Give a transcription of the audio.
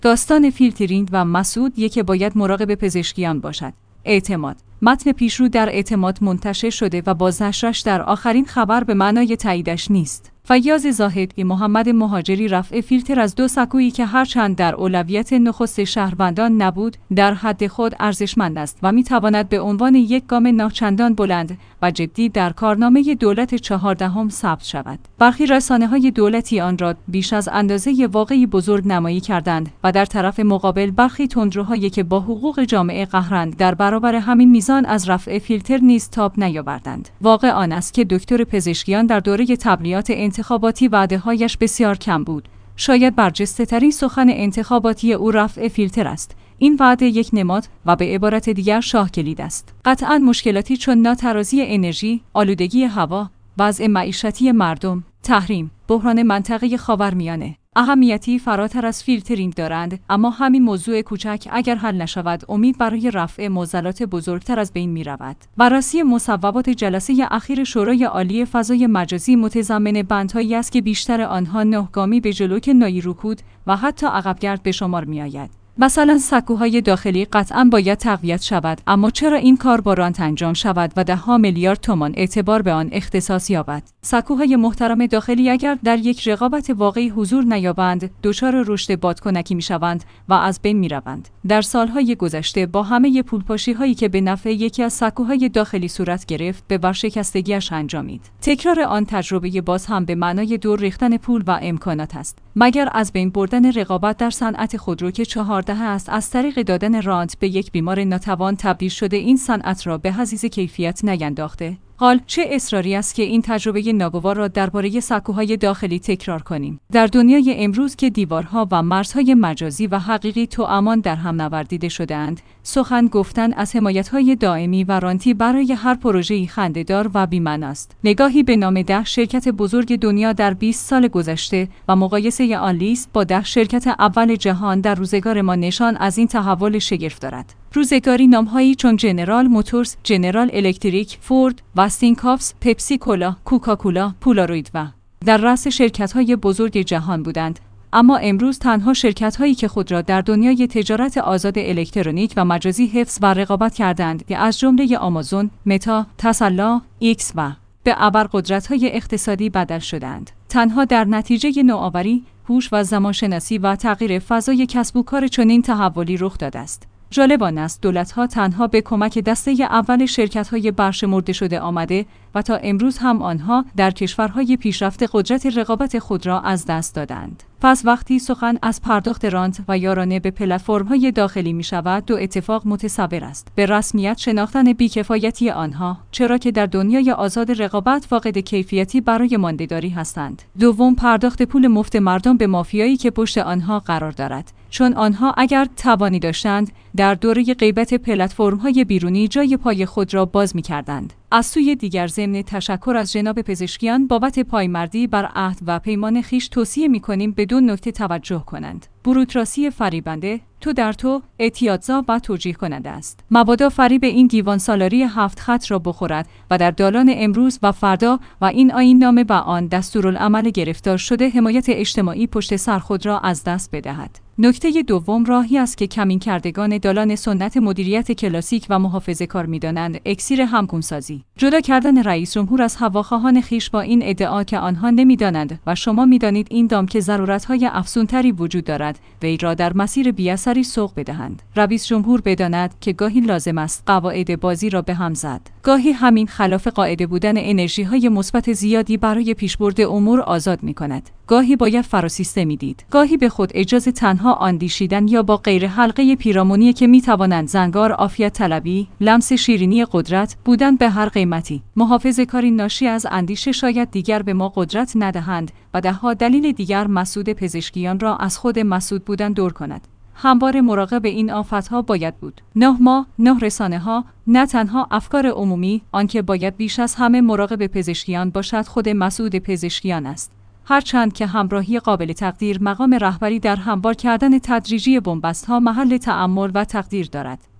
داستان فیلترینگ و مسعود که باید مراقب پزشکیان باشد. اعتماد. متن پیشرو در اعتماد منتشر شده و بازنشرش در آخرین خبر به معنای تاییدش نیست. فیاض زاهد محمد مهاجری رفع فیلتر از 2 سکویی که هرچند در اولویت نخست شهروندان نبود، در حد خود ارزشمند است و میتواند به عنوان یک گام ناچندان بلند و جدی در کارنامه دولت 14 ثبت شود. برخی رسانه‌های دولتی آن را بیش از اندازه واقعی بزرگ نمایی کردند و در طرف مقابل برخی تندروهایی که با حقوق جامعه قهرند در برابر همین میزان از رفع فیلتر نیز تاب نیاوردند. واقع آن است که دکتر پزشکیان در دوره تبلیغات انتخاباتی وعده‌هایش بسیار کم بود. شاید برجسته‌ترین سخن انتخاباتی او رفع فیلتر است. این وعده یک نماد و به عبارت دیگر شاه کلید است. قطعاً مشکلاتی چون ناترازی انرژی، آلودگی هوا، وضع معیشتی مردم، تحریم، بحران منطقه خاورمیانه اهمیتی فراتر از فیلترینگ دارند، اما همین موضوع کوچک اگر حل نشود، امید برای رفع معضلات بزرگتر از بین می رود. بررسی مصوبات جلسه اخیر شورای عالی فضای مجازی متضمن بندهایی است که بیشتر آنها نهگامی به جلو کنایی رکود و حتی عقبگرد به شمار می آید. مثلا سکوهای داخلی قطعاً باید تقویت شود، اما چرا این کار با رانت انجام شود و 10 میلیارد تومان اعتبار به آن اختصاص یابد؟ سکوهای محترم داخلی اگر در یک رقابت واقعی حضور نیابند، دچار رشد بادکنکی میشوند و از بین میروند. در سالهای گذشته با همه پولپاشی‌هایی که به نفع یکی از سکوهای داخلی صورت گرفت، به ورشکستگیش انجامید. تکرار آن تجربه باز هم به معنای دور ریختن پول و امکانات است. مگر از بین بردن رقابت در صنعت خودرو که 14 است از طریق دادن رانت به یک بیمار ناتوان تبدیل شده، این صنعت را به حضیض کیفیت نینداخته؟ حال چه اصراری است که این تجربه ناگوار را درباره سکوهای داخلی تکرار کنیم؟ در دنیای امروز که دیوارها و مرزهای مجازی و حقیقی توامان در هم نوردیده شده‌اند، سخن گفتن از حمایت‌های دائمی و رانتی برای هر پروژه‌ای خنده‌دار و بی‌معناست. نگاهی به نام 10 شرکت بزرگ دنیا در 20 سال گذشته و مقایسه آن لیست با 10 شرکت اول جهان در روزگار ما نشان از این تحول شگفت دارد. روزگاری نام‌هایی چون جنرال موتورز، جنرال الکتریک، فورد، وستینگهاوس، پپسی کولا، کوکاکولا، پولاروید و در رأس شرکت‌های بزرگ جهان بودند. اما امروز تنها شرکت‌هایی که خود را در دنیای تجارت آزاد الکترونیک و مجازی حفظ و رقابت کردند که از جمله آمازون، متا، تسلا، ایکس و به ابرقدرت‌های اقتصادی بدل شدند. تنها در نتیجه نوآوری، هوش و زمانشناسی و تغییر فضای کسب و کار چنین تحولی رخ داده است. جالب آن است دولت‌ها تنها به کمک دسته اول شرکت‌های برشمرده شده آمده و تا امروز هم آنها در کشورهای پیشرفته قدرت رقابت خود را از دست دادند. پس وقتی سخن از پرداخت رانت و یارانه به پلتفرم‌های داخلی می‌شود، 2 اتفاق متصور است. به رسمیت شناختن بی‌کفایتی آنها، چرا که در دنیای آزاد رقابت فاقد کیفیتی برای ماندگاری هستند. دوم، پرداخت پول مفت مردم به مافیایی که پشت آنها قرار دارد. چون آنها اگر توانی داشتند، در دوره غیبت پلتفرم‌های بیرونی جای پای خود را باز می‌کردند. از سوی دیگر ضمن تشکر از جناب پزشکیان بابت پایمردی بر عهد و پیمان خویش توصیه می‌کنیم به 2 نکته توجه کنند. بوروکراسی فریبنده، تو در تو، اعتیادزا و توجیه کننده است. مبادا فریب این دیوان سالاری 7 خط را بخورد و در دالان امروز و فردا و این آیین نامه و آن دستورالعمل گرفتار شده حمایت اجتماعی پشت سر خود را از دست بدهد. نکته دوم راهی است که کمین کردگان دالان سنت مدیریت کلاسیک و محافظه‌کار می‌دانند، اکسیر همگونسازی. جدا کردن رئیس جمهور از هواخواهان خویش با این ادعا که آنها نمی‌دانند و شما می‌دانید این دام که ضرورت‌های افزونتری وجود دارد، وی را در مسیر بی‌اثری سوق بدهند. رئیس جمهور بداند که گاهی لازم است قواعد بازی را به هم زد. گاهی همین خلاف قاعده بودن انرژی‌های مثبت زیادی برای پیشبرد امور آزاد می‌کند. گاهی باید فراسیستمی دید. گاهی به خود اجازه تنها اندیشیدن یا با غیر حلقه پیرامونی که می‌توانند زنگار عافیت طلبی، لمس شیرینی قدرت بودن به هر قیمتی. محافظه‌کاری ناشی از اندیشه شاید دیگر به ما قدرت ندهند و 10 دلیل دیگر مسعود پزشکیان را از خود مسعود بودن دور کند. همواره مراقب این آفت‌ها باید بود. 9 ماه، 9 رسانه‌ها، نه تنها افکار عمومی، آنکه باید بیش از همه مراقب پزشکیان باشد خود مسعود پزشکیان است. هرچند که همراهی قابل تقدیر مقام رهبری در هموار کردن تدریجی بن‌بست‌ها محل تأمل و تقدیر دارد.